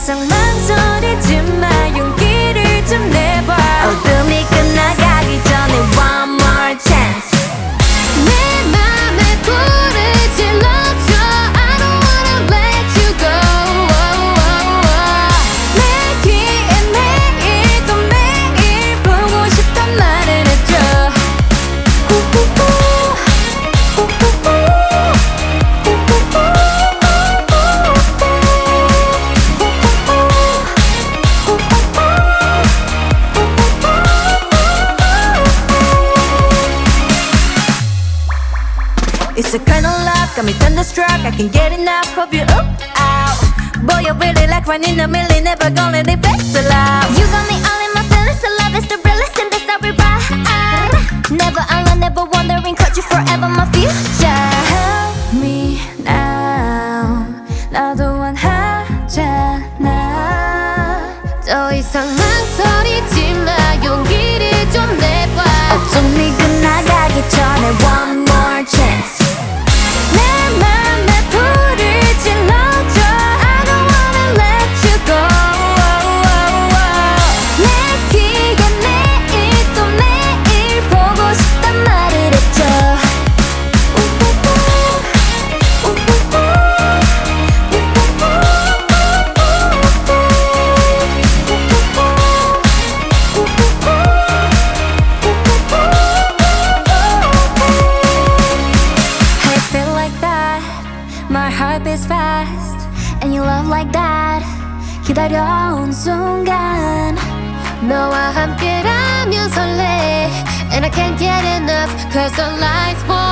이상 망설이지 마 용기를 좀 내봐 어둠이 끝나가기 전에 one more chance 내 맘에 불을 질러줘 I don't wanna let you go 내 귀에 매일 또 매일 보고 싶단 말을 해줘 It's a kind of love, got me thunderstruck I can't get enough of you, ooh, ow Boy, I really like one in a million Never gonna let it fade so loud You got me all in my feelings So love is the realest and that's how we ride Never alone, never wondering Caught you forever, my future Help me now 나도 원하잖아 더 이상 망설이지 마 용기를 좀 내봐 어둠이 끝나가기 전에 one more chance 내 맘에 불을 질러줘 I don't wanna let you go 내 귀에 매일 또 매일 보고 싶단 말을 했죠 My heart beats fast And you love like that 기다려온 순간 너와 함께라면 설레 And I can't get enough Cause the lights won't